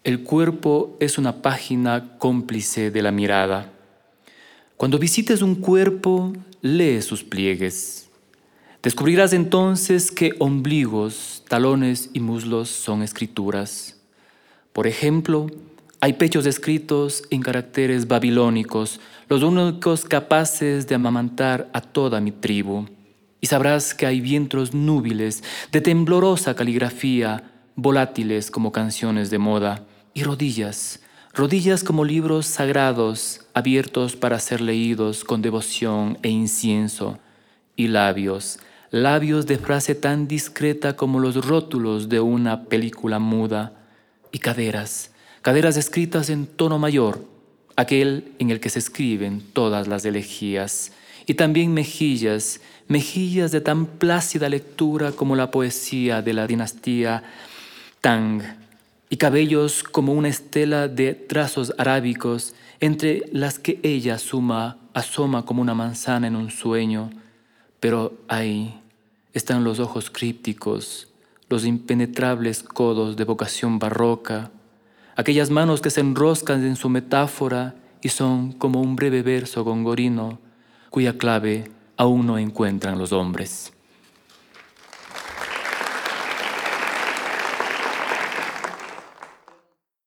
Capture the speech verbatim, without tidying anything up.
El cuerpo es una página cómplice de la mirada. Cuando visites un cuerpo, lee sus pliegues. Descubrirás entonces que ombligos, talones y muslos son escrituras. Por ejemplo, hay pechos escritos en caracteres babilónicos, los únicos capaces de amamantar a toda mi tribu. Y sabrás que hay vientres núbiles de temblorosa caligrafía, volátiles como canciones de moda, y rodillas, rodillas como libros sagrados abiertos para ser leídos con devoción e incienso, y labios, labios de frase tan discreta como los rótulos de una película muda, y caderas, caderas escritas en tono mayor, aquel en el que se escriben todas las elegías, y también mejillas, mejillas de tan plácida lectura como la poesía de la dinastía Tang, y cabellos como una estela de trazos arábicos entre las que ella suma, asoma como una manzana en un sueño. Pero ahí están los ojos crípticos, los impenetrables codos de vocación barroca, aquellas manos que se enroscan en su metáfora y son como un breve verso gongorino cuya clave aún no encuentran los hombres.